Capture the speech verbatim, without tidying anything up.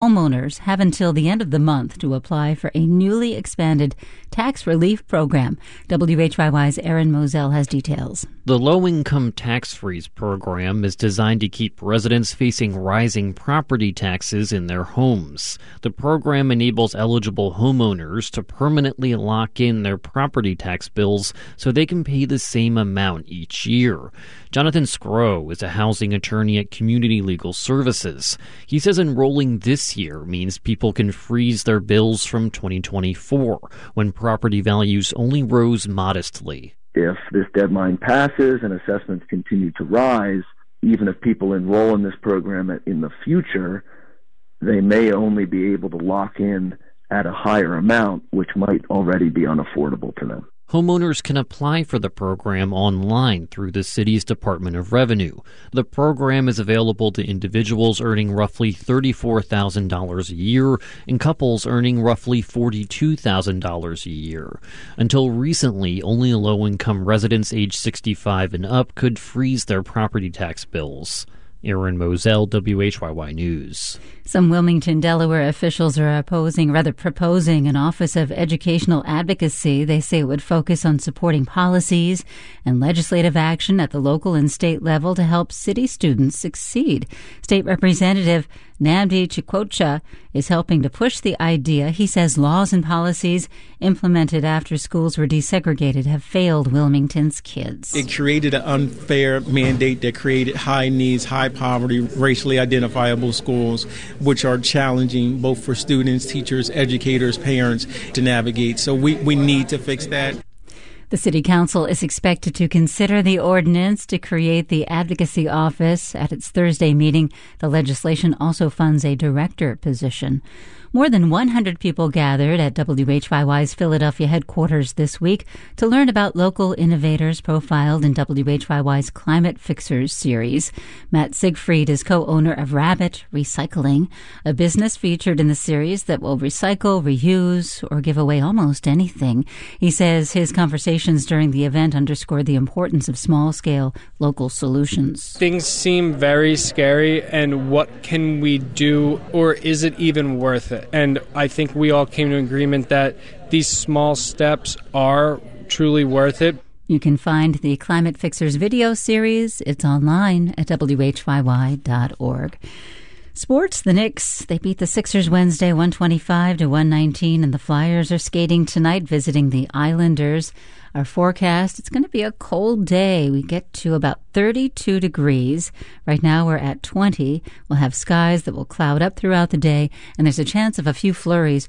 homeowners have until the end of the month to apply for a newly expanded tax relief program. W H Y Y's Aaron Moselle has details. The low-income tax freeze program is designed to keep residents facing rising property taxes in their homes. The program enables eligible homeowners to permanently lock in their property tax bills so they can pay the same amount each year. Jonathan Scrow is a housing attorney at Community Legal Services. He says enrolling this year means people can freeze their bills from twenty twenty-four, when property values only rose modestly. If this deadline passes and assessments continue to rise, even if people enroll in this program in the future, they may only be able to lock in at a higher amount, which might already be unaffordable to them. Homeowners can apply for the program online through the city's Department of Revenue. The program is available to individuals earning roughly thirty-four thousand dollars a year and couples earning roughly forty-two thousand dollars a year. Until recently, only low-income residents age sixty-five and up could freeze their property tax bills. Aaron Moselle, W H Y Y News. Some Wilmington, Delaware officials are opposing, rather proposing an Office of Educational Advocacy. They say it would focus on supporting policies and legislative action at the local and state level to help city students succeed. State Representative Nnamdi Chikwocha is helping to push the idea. He says laws and policies implemented after schools were desegregated have failed Wilmington's kids. It created an unfair mandate that created high needs, high poverty, racially identifiable schools, which are challenging both for students, teachers, educators, parents to navigate. So we, we need to fix that. The City Council is expected to consider the ordinance to create the Advocacy Office at its Thursday meeting. The legislation also funds a director position. More than one hundred people gathered at W H Y Y's Philadelphia headquarters this week to learn about local innovators profiled in W H Y Y's Climate Fixers series. Matt Siegfried is co-owner of Rabbit Recycling, a business featured in the series that will recycle, reuse, or give away almost anything. He says his conversations during the event underscored the importance of small-scale local solutions. Things seem very scary, and what can we do, or is it even worth it? And I think we all came to an agreement that these small steps are truly worth it. You can find the Climate Fixers video series. It's online at W H Y Y dot org. Sports, the Knicks, they beat the Sixers Wednesday one twenty-five to one nineteen, and the Flyers are skating tonight visiting the Islanders. Our forecast, it's going to be a cold day. We get to about thirty-two degrees. Right now we're at twenty. We'll have skies that will cloud up throughout the day, and there's a chance of a few flurries